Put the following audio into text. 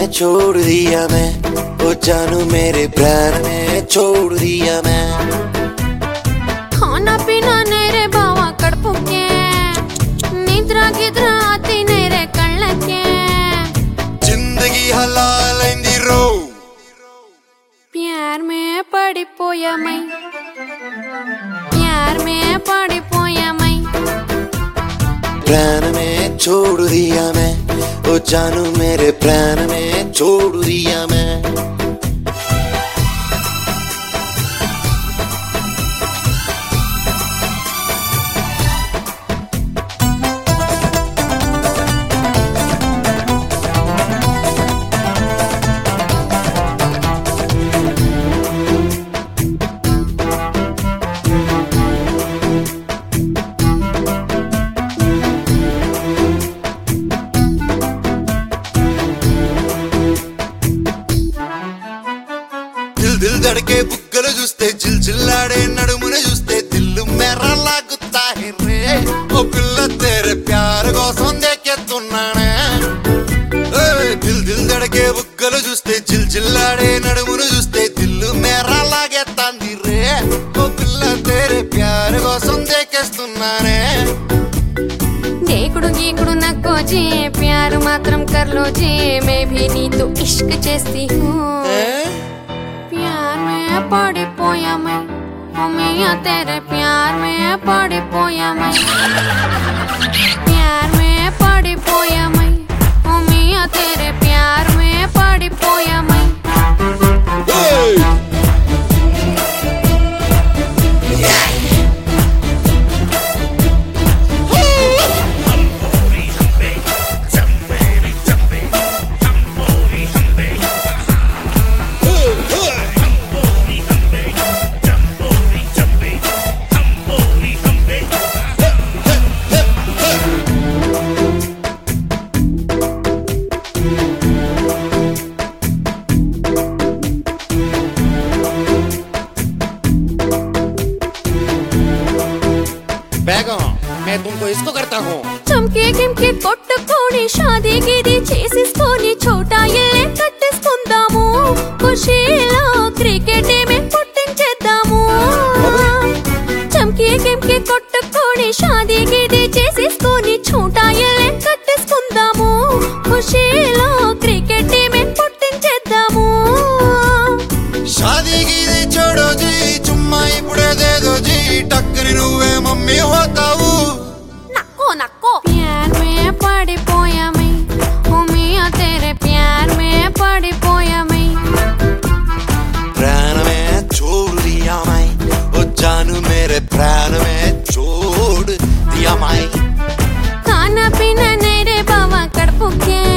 छोड़ दिया मैं, ओ जानू मेरे प्राण में छोड़ दिया मैं। खाना पीना नहीं रे बावा कड़पू के, निद्रा गिद्रा आती नहीं रे कళ్ళ के, जिंदगी हलाल अయింది रो। प्यार में पड़िपोया मैं, प्यार में पड़िपोया मैं, प्राण में छोड़ दिया मैं, ओ जानू मेरे प्राण में छोड़ दिया मैं। दिल धड़के बुक्कలు చూస్తే చిల్చిల్లాడే నడుమును చూస్తే దిల్లు మేరా లాగుతా है रे, ओ పిల్ల तेरे प्यार కోసం దేకెత్తున్నానే। दिल दिल धड़के बुक्कలు చూస్తే చిల్చిల్లాడే నడుమును చూస్తే దిల్లు మేరా లాగేతాంది రే, ओ పిల్ల तेरे प्यार కోసం దేకేస్తున్నానే। देखुड़ू गीकुड़ू नक्को जी, प्यार मात्रम कर लो जी, मैं भी नी तो इश्क చేస్ती हूँ। प्यार में पड़िपोया मैं, ओ मियां तेरे प्यार में पड़िपोया मैं, प्यार में पड़िपोया मैं, ओ मियां तेरे प्यार में पड़िपोया मैं। बेगम, मैं तुमको इसको करता हूँ। చంకే కింకే కొట్టుకొని షాదీ గిది చేసేసుకొని చోటా ఇల్లే కట్టేసుకుందాము, ఖుషీలో క్రికెట్ మే పుట్టించేద్దాము। చంకే కింకే కొట్టుకొని షాదీ గిది చేసేసుకొని చోటా ఇల్లే కట్టేసుకుందాము, ఖుషీలో క్రికెట్ మే పుట్టించేద్దాము। शादी गिदी छोड़ो जी, चुम्मा इपुड़े दे दो जी, टक्करी నువ్వే मम्मी होताऊ। नक्को नक्को प्यार में पड़िपोया मैं, ओ मियां तेरे प्यार में पड़िपोया मैं, प्राण में छोड़ दिया मैं, ओ जानू मेरे प्राण में छोड़ दिया मैं। खाना पीना नहीं रे बावा कड़पू के,